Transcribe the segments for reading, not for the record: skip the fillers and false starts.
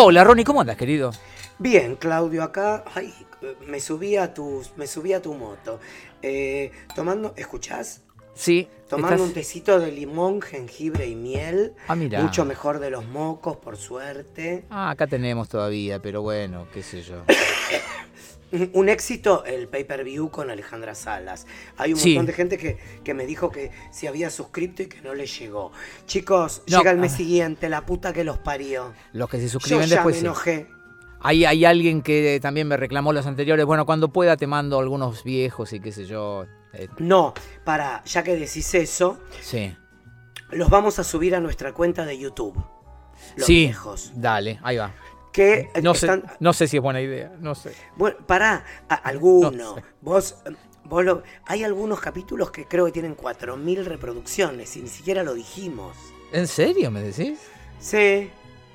Hola, Ronnie, ¿cómo andas, querido? Bien, Claudio, acá, ay, me subí a tu moto. ¿Escuchás? Sí, Tomando un tecito de limón, jengibre y miel. Ah, mira. Mucho mejor de los mocos, por suerte. Acá tenemos todavía, pero bueno, qué sé yo. Un éxito el pay-per-view con Alejandra Salas. Hay un Sí. montón de gente que me dijo que se había suscrito y que no le llegó. Chicos, No. llega el mes siguiente, la puta que los parió. Los que se Yo suscriben ya después. me Sí. enojé. Hay alguien que también me reclamó los anteriores. Bueno, cuando pueda te mando algunos viejos y qué sé yo. No, ya que decís eso, Sí. los vamos a subir a nuestra cuenta de YouTube. Los Sí, viejos. dale, ahí va. Que No están. no sé si es buena idea, no sé. Bueno, alguno. No sé. Hay algunos capítulos que creo que tienen 4.000 reproducciones y ni siquiera lo dijimos. ¿En serio me decís? Sí.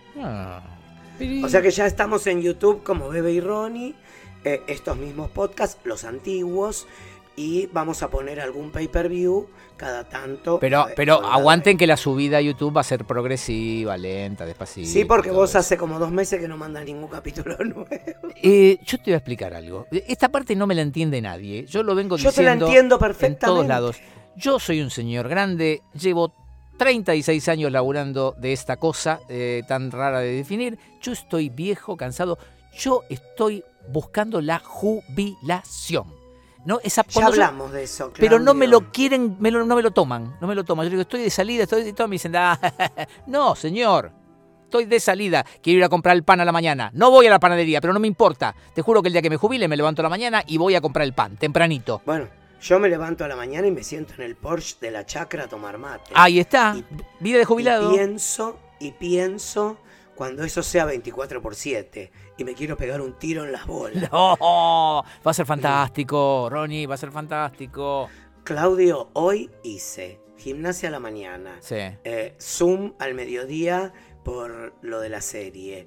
Pero... O sea que ya estamos en YouTube como Bebe y Ronnie, estos mismos podcasts, los antiguos, y vamos a poner algún pay-per-view cada tanto. Pero aguanten que la subida a YouTube va a ser progresiva, lenta, despacito. Sí, porque todo vos eso. hace como 2 meses que no mandas ningún capítulo nuevo. Yo te voy a explicar algo. Esta parte no me la entiende nadie. Yo lo vengo Yo diciendo te la entiendo en perfectamente. todos lados. Yo soy un señor grande, llevo 36 años laburando de esta cosa tan rara de definir. Yo estoy viejo, cansado. Yo estoy buscando la jubilación. ¿No? Ya hablamos de eso, Pero no me Claudio. lo quieren, no me lo toman. No me lo toman. Yo digo, estoy de salida, y todos me dicen, no, señor. Estoy de salida, quiero ir a comprar el pan a la mañana. No voy a la panadería, pero no me importa. Te juro que el día que me jubile me levanto a la mañana y voy a comprar el pan, tempranito. Bueno, yo me levanto a la mañana y me siento en el Porsche de la chacra a tomar mate. Ahí está, vida de jubilado. Y pienso cuando eso sea 24/7 y me quiero pegar un tiro en las bolas. No, va a ser fantástico, Ronnie, va a ser fantástico. Claudio, hoy hice gimnasia a la mañana, Sí. Zoom al mediodía por lo de la serie,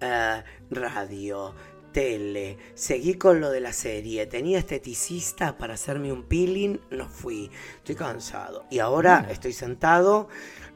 radio, tele, seguí con lo de la serie, tenía esteticista para hacerme un peeling, no fui, estoy cansado. Y ahora estoy sentado,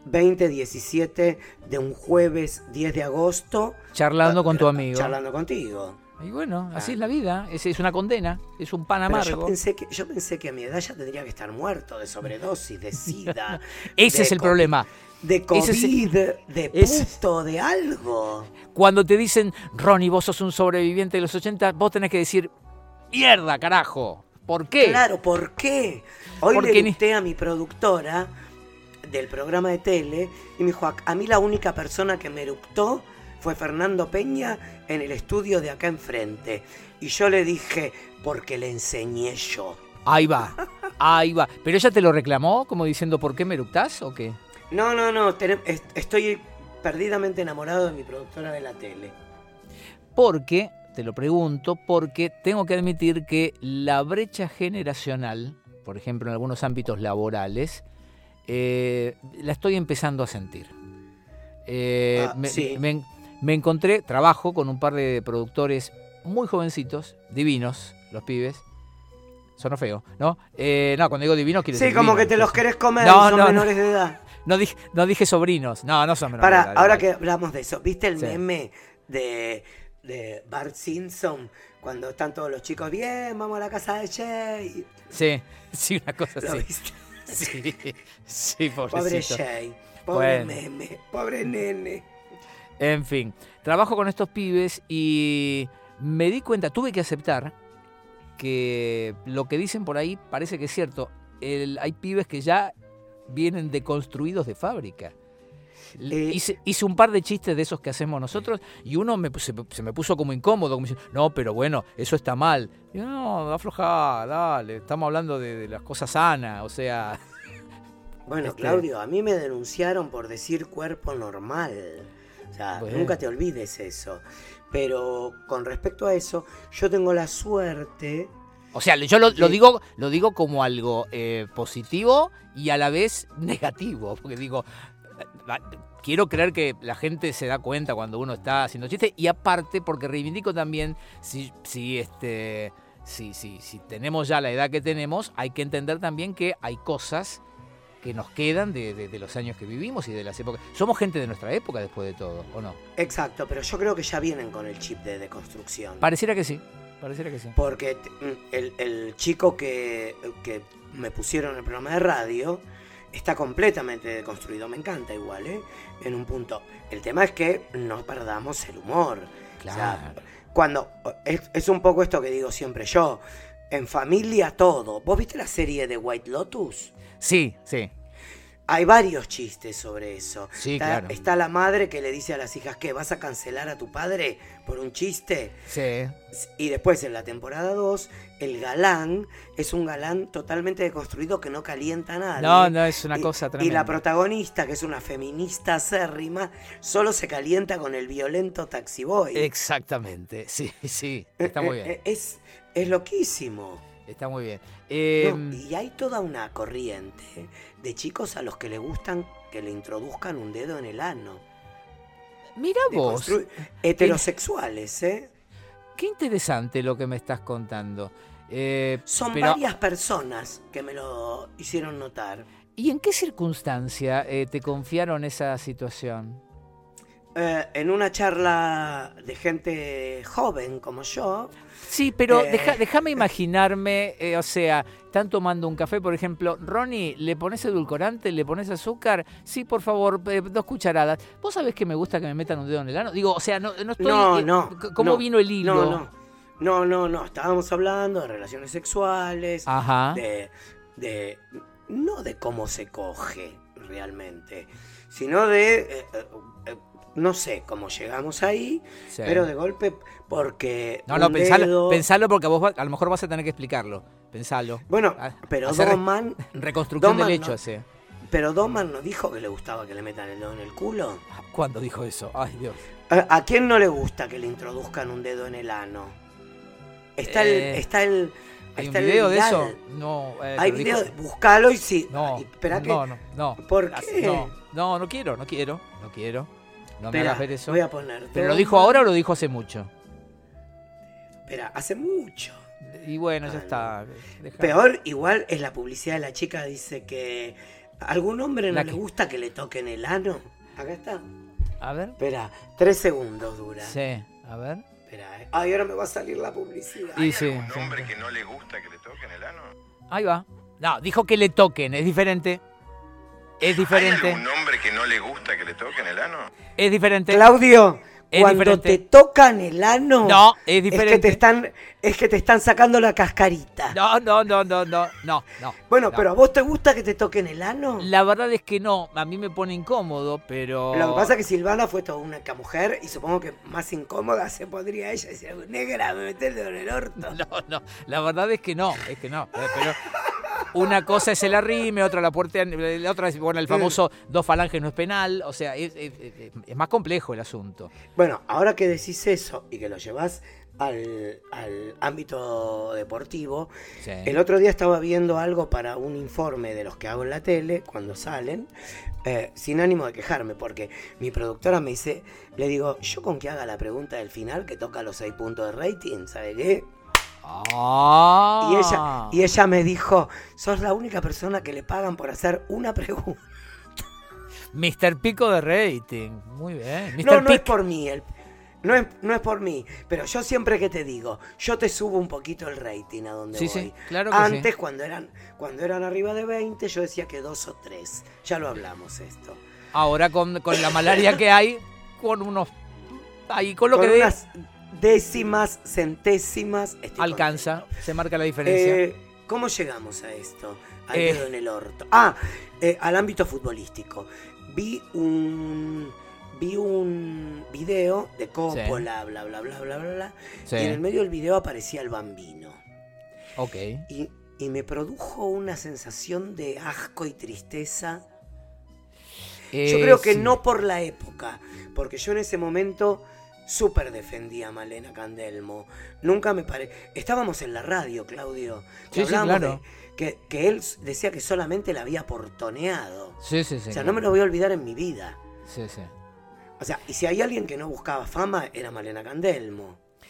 20:17 de un jueves 10 de agosto. Charlando con tu amigo. Charlando contigo. Y bueno, así es la vida, es una condena, es un pan Pero amargo. yo pensé que a mi edad ya tendría que estar muerto de sobredosis, de sida. Ese es el problema. De COVID, de puto, de algo. Cuando te dicen, Ronnie, vos sos un sobreviviente de los 80, vos tenés que decir, mierda, carajo. ¿Por qué? Claro, ¿por qué? Hoy Porque le pregunté a mi productora del programa de tele y me dijo, a mí la única persona que me eructó fue Fernando Peña en el estudio de acá enfrente. Y yo le dije, porque le enseñé yo. Ahí va. ¿Pero ella te lo reclamó como diciendo, ¿por qué me eructás o qué? No, estoy perdidamente enamorado de mi productora de la tele. Porque, te lo pregunto, porque tengo que admitir que la brecha generacional, por ejemplo en algunos ámbitos laborales, la estoy empezando a sentir. Sí. Me encontré, trabajo con un par de productores muy jovencitos, divinos, los pibes. Sonó feo, ¿no? No, cuando digo divinos quiere decir Sí, como divinos, que te los querés comer, No, son no, menores de edad. No dije sobrinos, no son menores de edad. Ahora que hablamos de eso, ¿viste el Sí. meme de Bart Simpson? Cuando están todos los chicos, bien, vamos a la casa de Jay. Sí, una cosa ¿Lo así. viste? Sí, pobrecito. Pobre Jay, pobre Bueno. meme, pobre nene. En fin, trabajo con estos pibes y me di cuenta, tuve que aceptar que lo que dicen por ahí parece que es cierto. Hay pibes que ya vienen deconstruidos de fábrica. Hice un par de chistes de esos que hacemos nosotros y uno se me puso como incómodo, como diciendo, no, pero bueno, eso está mal. Y yo, no, aflojá, dale, estamos hablando de las cosas sanas, o sea... Bueno, Claudio, a mí me denunciaron por decir cuerpo normal. O sea, Bueno. nunca te olvides eso. Pero con respecto a eso, yo tengo la suerte... O sea, yo lo digo como algo positivo y a la vez negativo, porque digo, quiero creer que la gente se da cuenta cuando uno está haciendo chistes y aparte porque reivindico también si tenemos ya la edad que tenemos, hay que entender también que hay cosas que nos quedan de los años que vivimos y de las épocas. Somos gente de nuestra época después de todo, ¿o no? Exacto, pero yo creo que ya vienen con el chip de deconstrucción. Pareciera que sí, pareciera que sí. Porque el chico que me pusieron en el programa de radio está completamente deconstruido. Me encanta igual, en un punto. El tema es que no perdamos el humor. Claro. O sea, cuando es un poco esto que digo siempre yo. En familia todo. ¿Vos viste la serie de White Lotus? Sí, sí. Hay varios chistes sobre eso. Sí, claro. Está la madre que le dice a las hijas que vas a cancelar a tu padre por un chiste. Sí. Y después en la temporada 2, el galán es un galán totalmente deconstruido que no calienta a nadie. No, es una cosa tremenda. Y la protagonista, que es una feminista acérrima, solo se calienta con el violento taxi boy. Exactamente, sí, está muy bien. Es loquísimo. Está muy bien. Y hay toda una corriente de chicos a los que les gustan que le introduzcan un dedo en el ano. Mira vos. Heterosexuales, Qué interesante lo que me estás contando. Son varias personas que me lo hicieron notar. ¿Y en qué circunstancia te confiaron esa situación? En una charla de gente joven como yo. Sí, pero déjame imaginarme, o sea, están tomando un café, por ejemplo, Ronnie, ¿le pones edulcorante? ¿Le pones azúcar? Sí, por favor, 2 cucharadas. ¿Vos sabés que me gusta que me metan un dedo en el ano? Digo, o sea, no estoy... ¿Cómo vino el hilo? No, estábamos hablando de relaciones sexuales, Ajá. no de cómo se coge realmente, sino de... no sé cómo llegamos ahí, sí. Pero de golpe, porque... No, pensalo porque vos a lo mejor vas a tener que explicarlo. Pensalo. Bueno, pero Doman... Reconstrucción del hecho ese. Pero Doman no dijo que le gustaba que le metan el dedo en el culo. ¿Cuándo dijo eso? Ay, Dios. ¿A quién no le gusta que le introduzcan un dedo en el ano? ¿Hay un video de eso? No. Hay video, búscalo y sí. No, espera no. ¿Por qué? No quiero. No me hagas ver eso. Voy a poner. ¿Pero lo dijo ahora o lo dijo hace mucho? Espera, hace mucho. Y bueno, ya está. Peor, igual, es la publicidad de la chica. Dice que a algún hombre no le gusta que le toquen el ano. Acá está. A ver. Espera, 3 segundos dura. Sí, a ver. Espera, Ay, ahora me va a salir la publicidad. ¿Hay algún hombre que no le gusta que le toquen el ano? Ahí va. No, dijo que le toquen, es diferente. ¿Hay algún hombre que no le gusta que le toquen el ano? Es diferente. Claudio, cuando te tocan el ano, no, es diferente. Es que te están sacando la cascarita. No. Bueno, pero ¿a vos te gusta que te toquen el ano? La verdad es que no, a mí me pone incómodo, pero... Lo que pasa es que Silvana fue toda una mujer y supongo que más incómoda se podría ella decir, negra, me meté el dedo en el orto. No, la verdad es que no, pero... Una cosa es el arrime, otra la puerta, la otra es, bueno, el famoso 2 falanges no es penal, o sea, es más complejo el asunto. Bueno, ahora que decís eso y que lo llevás al ámbito deportivo, sí. El otro día estaba viendo algo para un informe de los que hago en la tele, cuando salen, sin ánimo de quejarme, porque mi productora me dice, le digo, yo con que haga la pregunta del final, que toca los 6 puntos de rating, ¿sabe qué? Y ella me dijo, sos la única persona que le pagan por hacer una pregunta. Mr. Pico de rating, muy bien. No es por mí, no es por mí, pero yo siempre que te digo, yo te subo un poquito el rating a donde voy. Sí, claro que Antes, sí. cuando eran arriba de 20, yo decía que 2 o 3. Ya lo hablamos esto. Ahora con la malaria que hay, con unos... Ahí con lo que unas décimas, centésimas. Alcanza, se marca la diferencia. ¿Cómo llegamos a esto? Al dedo en el orto. Al ámbito futbolístico. Vi un video de Coppola, sí. bla. Sí. Y en el medio del video aparecía el Bambino. Ok. Y me produjo una sensación de asco y tristeza. Yo creo que sí. No por la época, porque yo en ese momento súper defendía a Malena Candelmo. Nunca me pareció... Estábamos en la radio, Claudio. Sí, claro. Que él decía que solamente la había portoneado. Sí. O sea, no me lo voy a olvidar en mi vida. Sí. O sea, y si hay alguien que no buscaba fama, era Malena Candelmo.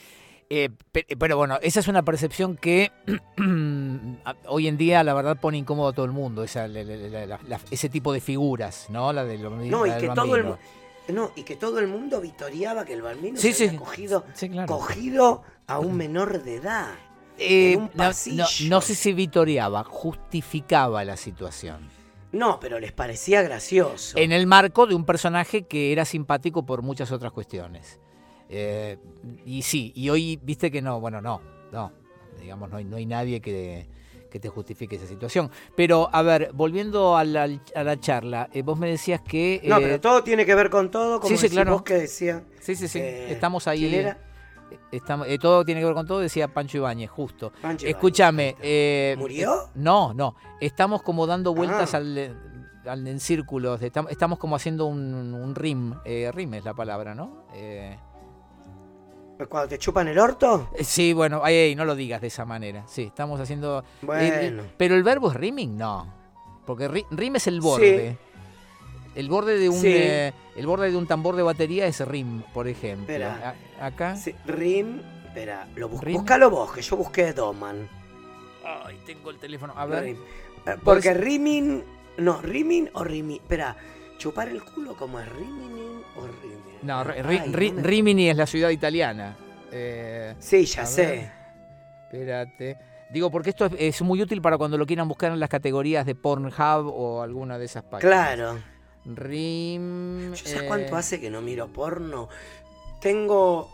Pero bueno, esa es una percepción que hoy en día la verdad pone incómodo a todo el mundo, ese tipo de figuras, ¿no? La del No, y la del que bambino. y que todo el mundo vitoreaba que el bambino Sí, se había sí. cogido, Sí, claro. cogido a un menor de edad. En un pasillo. No sé si vitoreaba, justificaba la situación. No, pero les parecía gracioso. En el marco de un personaje que era simpático por muchas otras cuestiones. Y sí, y hoy viste que no, digamos, no hay nadie que te justifique esa situación. Pero, a ver, volviendo a la charla, vos me decías que... No, pero todo tiene que ver con todo, como sí, decís claro. vos que decía. Sí, estamos ahí. ¿Quién era? Todo tiene que ver con todo, decía Pancho Ibáñez, justo. Pancho Ibáñez, Escúchame. ¿Murió? No. Estamos como dando vueltas Ah. en círculos. Estamos como haciendo un rim. Rim es la palabra, ¿no? ¿Cuando te chupan el orto? Sí, bueno, no lo digas de esa manera. Sí, estamos haciendo... Bueno. pero el verbo es rimming, no. Porque rim es el borde. Sí. El borde de un Sí. el borde de un tambor de batería es rim, por ejemplo. Espera. Acá. Sí, Rim. Espera, Rim. búscalo vos, que yo busqué Doman. Ay, tengo el teléfono. A ver. Rim. Porque rimming. No, rimming o rimming. Espera, chupar el culo como es rimming o rimming. No, Ay, no me- Rimini es la ciudad italiana. Sí, ya a sé. ver. Espérate. Digo, porque esto es muy útil para cuando lo quieran buscar en las categorías de Pornhub o alguna de esas páginas. Claro. Rim. ¿Yo sabes cuánto hace que no miro porno? Tengo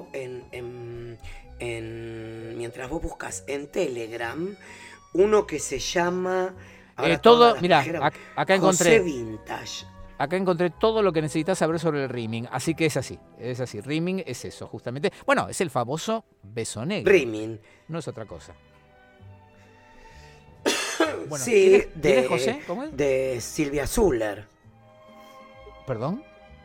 mientras vos buscas en Telegram uno que se llama ahora todo, todas las mirá, mujeres- acá José encontré. Vintage. Acá encontré todo lo que necesitas saber sobre el rimming. Así que es así. Rimming es eso, justamente. Bueno, es el famoso beso negro. Rimming. No es otra cosa. Bueno, Sí, ¿quién es José? ¿Cómo es? de Silvia Zuller. ¿Perdón?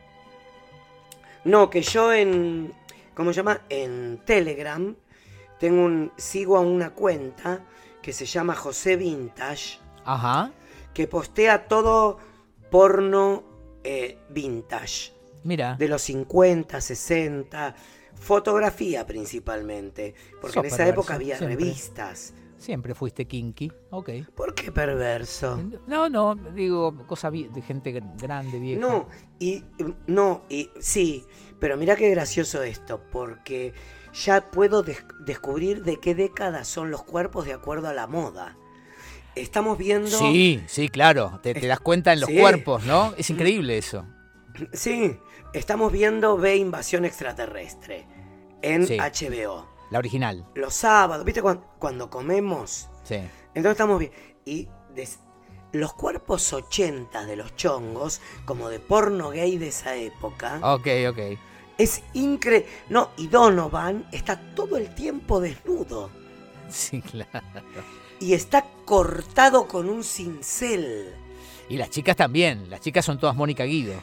No, que yo ¿cómo se llama? En Telegram sigo a una cuenta que se llama José Vintage, Ajá. que postea todo porno vintage, Mira. de los 50, 60, fotografía principalmente, porque Sos en esa perverso, época había siempre. revistas. Siempre fuiste kinky. Ok. ¿Por qué perverso? No, digo, cosa de gente grande, vieja. No, y sí, pero mira qué gracioso esto, porque ya puedo descubrir de qué década son los cuerpos de acuerdo a la moda. Estamos viendo... Sí, claro. Te das cuenta en los Sí. cuerpos, ¿no? Es increíble eso. Sí, estamos viendo Ve Invasión Extraterrestre en Sí. HBO. La original. Los sábados, ¿viste cuando comemos? Sí. Entonces estamos bien. Y los cuerpos 80 de los chongos, como de porno gay de esa época, Ok. es increíble. No, y Donovan está todo el tiempo desnudo. Sí, claro. Y está cortado con un cincel. Y las chicas también. Las chicas son todas Mónica Guido.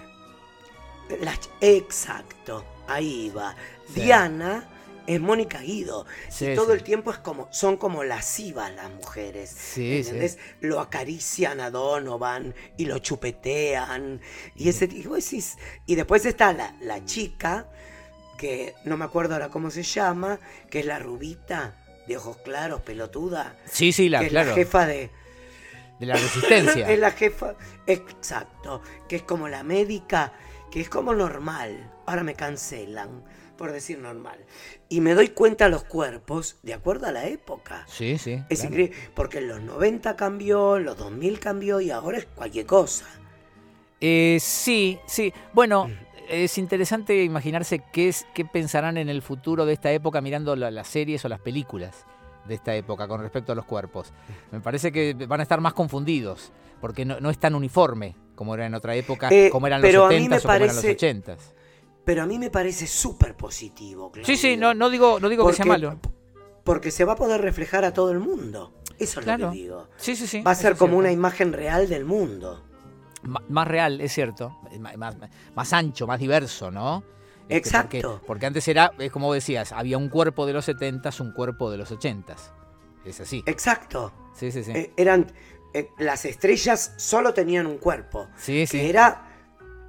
Exacto, ahí va. Sí. Diana es Mónica Guido. Sí, y todo sí. el tiempo son como lascivas las mujeres. Sí, ¿Entendés? Lo acarician a Donovan y lo chupetean. Y ese tipo y después está la chica, que no me acuerdo ahora cómo se llama, que es la rubita de ojos claros, pelotuda. Sí, que es claro. la jefa de... De la resistencia. Es la jefa, exacto, que es como la médica, que es como normal. Ahora me cancelan por decir normal. Y me doy cuenta los cuerpos de acuerdo a la época. Sí. Es claro. increíble, porque en los 90 cambió, en los 2000 cambió y ahora es cualquier cosa. Sí. Bueno, es interesante imaginarse qué pensarán en el futuro de esta época mirando las series o las películas de esta época con respecto a los cuerpos. Me parece que van a estar más confundidos, porque no es tan uniforme como era en otra época, como eran los pero a mí 70s me o como eran los parece- 80s. Pero a mí me parece súper positivo, Claudio. Sí, no digo que sea malo. Porque se va a poder reflejar a todo el mundo. Eso es Claro. lo que digo. Sí. Va a ser eso es como una cierto. imagen real del mundo. Más real, es cierto. Más ancho, más diverso, ¿no? Exacto. Porque antes era, es como decías, había un cuerpo de los 70s, un cuerpo de los 80s. Es así. Exacto. Sí. Las estrellas solo tenían un cuerpo. Sí. Que era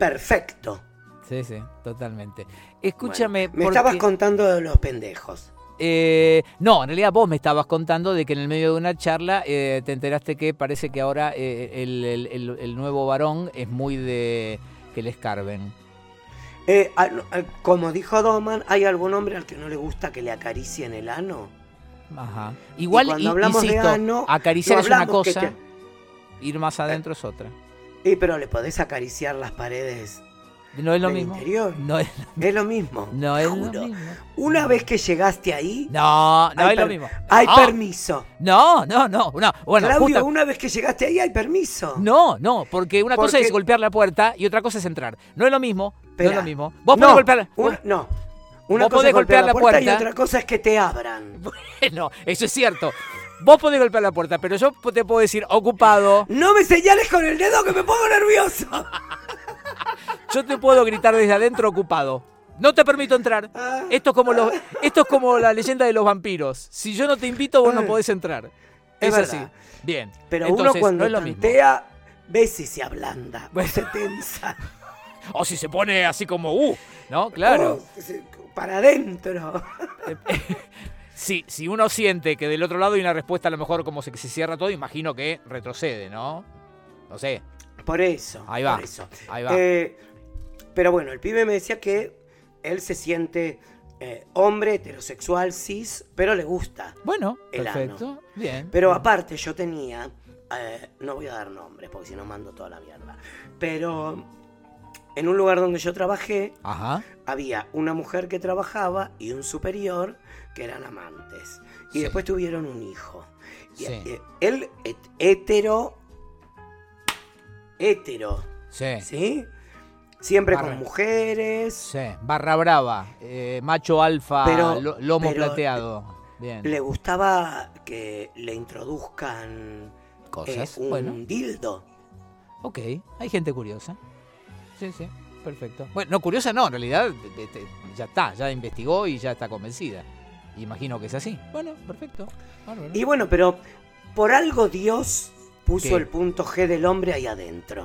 perfecto. Sí, totalmente. Escúchame, Bueno, me estabas porque- contando de los pendejos. No, en realidad vos me estabas contando de que en el medio de una charla te enteraste que parece que ahora el nuevo varón es muy de que le escarben. Como dijo Doman, ¿hay algún hombre al que no le gusta que le acaricien el ano? Ajá. Igual, y cuando hablamos insisto, de ano, acariciar no es una hablamos cosa, ir más adentro es otra. Pero le podés acariciar las paredes No es lo del mismo. interior. No es, Es lo mismo. no te es juro. lo mismo. Una vez que llegaste ahí, No hay es lo mismo. hay No. permiso. No. Bueno, Claudio, una vez que llegaste ahí hay permiso. No, porque una cosa Porque- es golpear la puerta y otra cosa es entrar. No es lo mismo. No Esperá. es lo mismo. Vos podés golpear No. Vos Una cosa podés es golpear la puerta y puerta. otra cosa es que te abran. Bueno, eso es cierto. Vos podés golpear la puerta, pero yo te puedo decir ocupado. No me señales con el dedo que me pongo nervioso. Yo te puedo gritar desde adentro ocupado. No te permito entrar. Esto es como la leyenda de los vampiros. Si yo no te invito, vos no podés entrar. Es Es así. verdad. Bien. Pero Entonces, uno cuando no es lo mismo. tantea, ve si se ablanda, o se tensa. O si se pone así como, ¿no? Claro. Para adentro. Si uno siente que del otro lado hay una respuesta, a lo mejor como se cierra todo, imagino que retrocede, ¿no? No sé. Por eso. Ahí va. Por eso. Ahí va. Pero bueno, el pibe me decía que él se siente hombre, heterosexual, cis, pero le gusta. Bueno, el perfecto. ano. Bien. Pero bien. aparte yo tenía, no voy a dar nombres porque si no mando toda la mierda, pero en un lugar donde yo trabajé, Ajá. había una mujer que trabajaba y un superior que eran amantes. Y Sí. después tuvieron un hijo. Y, Sí. él, hetero, Sí. ¿sí? Siempre Barra. con mujeres. Sí. Barra brava. Macho alfa. Pero- Lomo pero plateado. Bien. Le gustaba que le introduzcan Cosas. un Bueno. dildo. Ok. Hay gente curiosa. Sí. Perfecto. Bueno, no curiosa no. En realidad ya está. Ya investigó y ya está convencida. Imagino que es así. Bueno, perfecto. Bárbaro. Y bueno, pero por algo Dios puso ¿Qué? el punto G del hombre ahí adentro.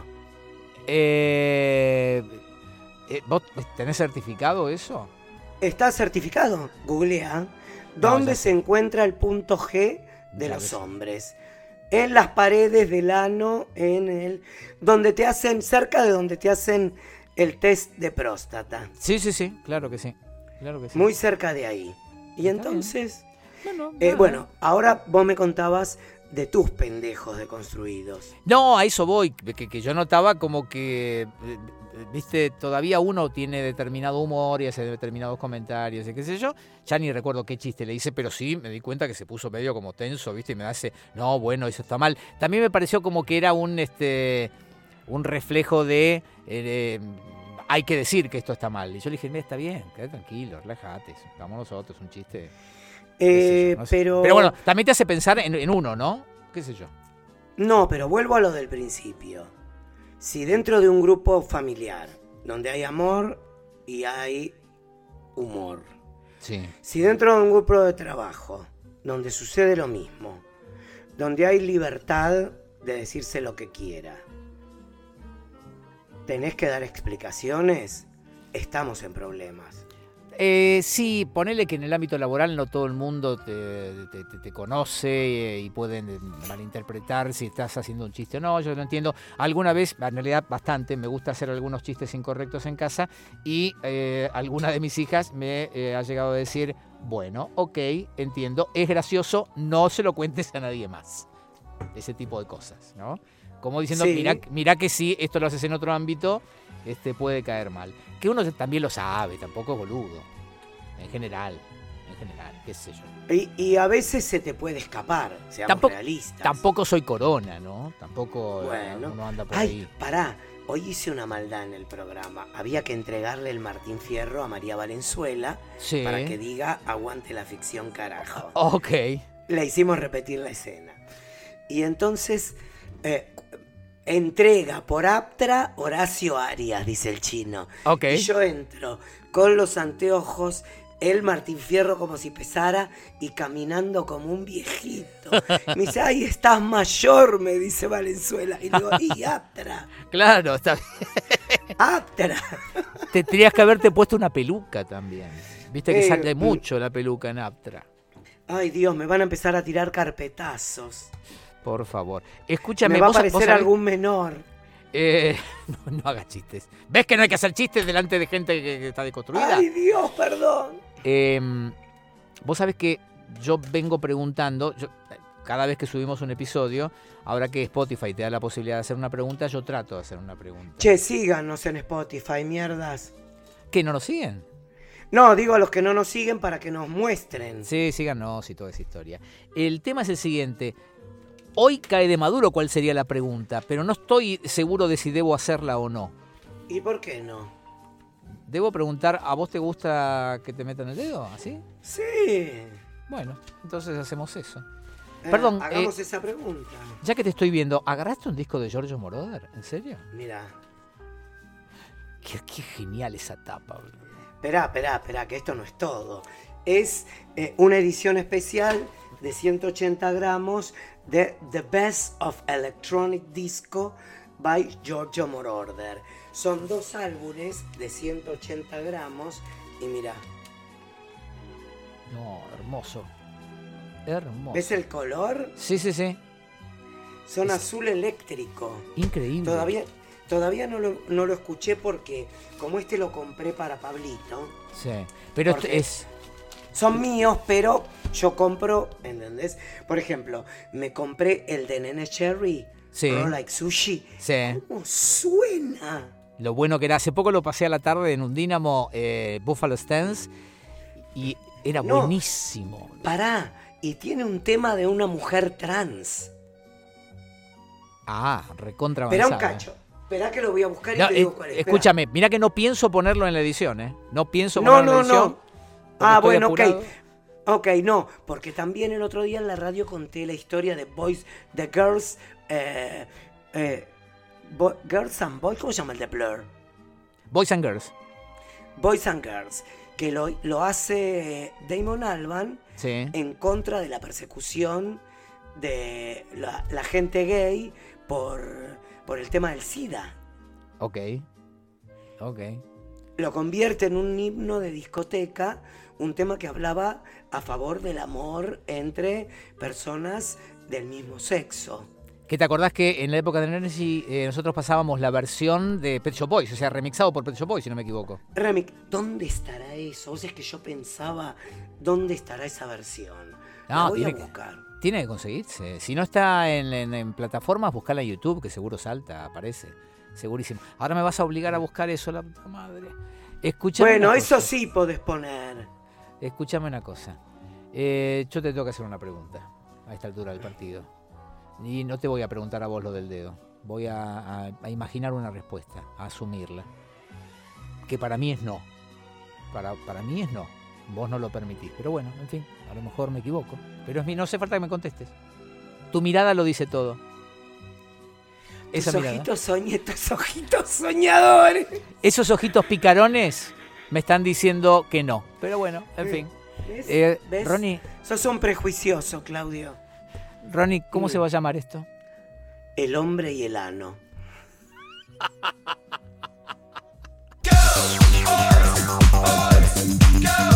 ¿Vos tenés certificado eso? Está certificado. Googlea. ¿Dónde ya se encuentra el punto G de Ya los lo sé. hombres? En las paredes del ano, donde te hacen, cerca de donde te hacen el test de próstata. Sí. Claro que sí. Muy cerca de ahí. Y Está entonces, Bueno, nada. bueno, ahora vos me contabas de tus pendejos deconstruidos. No, a eso voy, que yo notaba como que, viste, todavía uno tiene determinado humor y hace determinados comentarios y qué sé yo. Ya ni recuerdo qué chiste le hice, pero sí me di cuenta que se puso medio como tenso, viste, y me hace, no, bueno, eso está mal. También me pareció como que era un reflejo de, hay que decir que esto está mal. Y yo le dije, mira, está bien, quédate tranquilo, relájate, vamos nosotros, un chiste. qué sé yo, no sé. Pero Pero bueno, también te hace pensar en uno, ¿no? ¿Qué sé yo? no, pero vuelvo a lo del principio. Si dentro de un grupo familiar, donde hay amor y hay humor, Sí. si dentro de un grupo de trabajo, donde sucede lo mismo, donde hay libertad de decirse lo que quiera, tenés que dar explicaciones, estamos en problemas. Sí, ponele que en el ámbito laboral no todo el mundo te conoce y pueden malinterpretar si estás haciendo un chiste o no, yo lo entiendo. Alguna vez, en realidad bastante, me gusta hacer algunos chistes incorrectos en casa y alguna de mis hijas me ha llegado a decir, bueno, ok, entiendo, es gracioso, no se lo cuentes a nadie más. Ese tipo de cosas, ¿no? Como diciendo, Sí. mirá que si esto lo haces en otro ámbito, puede caer mal. Que uno también lo sabe, tampoco es boludo. En general, qué sé yo. Y a veces se te puede escapar, seamos realistas. Tampoco soy Corona, ¿no? Tampoco Bueno. uno anda por Ay, ahí. pará, hoy hice una maldad en el programa. Había que entregarle el Martín Fierro a María Valenzuela Sí. para que diga aguante la ficción, carajo. Ok. Le hicimos repetir la escena. Y entonces, entrega por Aptra Horacio Arias, dice el chino. Ok. Y yo entro con los anteojos, el Martín Fierro como si pesara y caminando como un viejito. Me dice, ay, estás mayor, me dice Valenzuela. Y le digo, y Aptra, Claro, está bien. Aptra. Tendrías que haberte puesto una peluca también. Viste que sale mucho la peluca en Aptra. Ay, Dios, me van a empezar a tirar carpetazos. Por favor. Escúchame, Me va a vos aparecer sabés- algún menor. no hagas chistes. ¿Ves que no hay que hacer chistes delante de gente que está deconstruida? Ay, Dios, perdón. Vos sabés que yo vengo preguntando, cada vez que subimos un episodio, ahora que Spotify te da la posibilidad de hacer una pregunta, yo trato de hacer una pregunta. Che, síganos en Spotify, mierdas. ¿Qué, no nos siguen? No, digo a los que no nos siguen para que nos muestren. Sí, síganos y toda esa historia. El tema es el siguiente. Hoy cae de maduro cuál sería la pregunta, pero no estoy seguro de si debo hacerla o no. ¿Y por qué no? ¿Debo preguntar, ¿a vos te gusta que te metan el dedo? ¿Así? Sí. Bueno, entonces hacemos eso. Perdón, Hagamos esa pregunta. Ya que te estoy viendo, ¿agarraste un disco de Giorgio Moroder? ¿En serio? Mira. Qué genial esa tapa, boludo. Esperá, que esto no es todo. Es una edición especial de 180 gramos de The Best of Electronic Disco by Giorgio Moroder. Son 2 álbumes de 180 gramos y mira. No, hermoso. Hermoso. ¿Ves el color? Sí. Son azul eléctrico. Increíble. Todavía no lo escuché porque como este lo compré para Pablito. Sí, pero Porque es... son míos, pero yo compro, ¿entendés? Por ejemplo, me compré el de Nene Cherry, Sí. Roll Like Sushi. Sí. ¿Cómo suena? Lo bueno que era, hace poco lo pasé a la tarde en un Dynamo Buffalo Stance y era No. buenísimo. Pará, y tiene un tema de una mujer trans. Ah, recontra Esperá avanzado. un cacho. Esperá que lo voy a buscar y No, te digo cuál es. Esperá. escúchame, mira que no pienso ponerlo en la edición, ¿eh? No pienso No, ponerlo en la no, edición. no. porque Ah, estoy bueno, apurado. ok. Ok, no, porque también el otro día en la radio conté la historia de Boys, de Girls, Girls and Boys, ¿cómo se llama el de Blur? Boys and Girls. Boys and Girls, que lo hace Damon Albarn Sí. en contra de la persecución de la gente gay por el tema del SIDA. Ok. Lo convierte en un himno de discoteca, un tema que hablaba a favor del amor entre personas del mismo sexo. ¿Qué te acordás que en la época de Energy nosotros pasábamos la versión de Pet Shop Boys, o sea, remixado por Pet Shop Boys, si no me equivoco? Remix, ¿dónde estará eso? Vos es que yo pensaba, ¿dónde estará esa versión? La No, voy a tiene buscar. Tiene que conseguirse. Si no está en plataformas, buscala en YouTube, que seguro salta, aparece. Segurísimo. Ahora me vas a obligar a buscar eso, la puta madre. Escúchame Bueno, una eso cosa. sí podés poner. Escúchame una cosa. Yo te tengo que hacer una pregunta a esta altura del partido. Y no te voy a preguntar a vos lo del dedo. Voy a imaginar una respuesta, a asumirla. Que para mí es no. Para mí es no. Vos no lo permitís. Pero bueno, en fin, a lo mejor me equivoco. Pero no hace falta que me contestes. Tu mirada lo dice todo. Esa Tus mirada. tus ojitos soñadores. Esos ojitos picarones me están diciendo que no. Pero bueno, en fin. ¿Ves? ¿Ves? Ronnie, Sos un prejuicioso, Claudio. ¿cómo se va a llamar esto? El hombre y el ano. Go!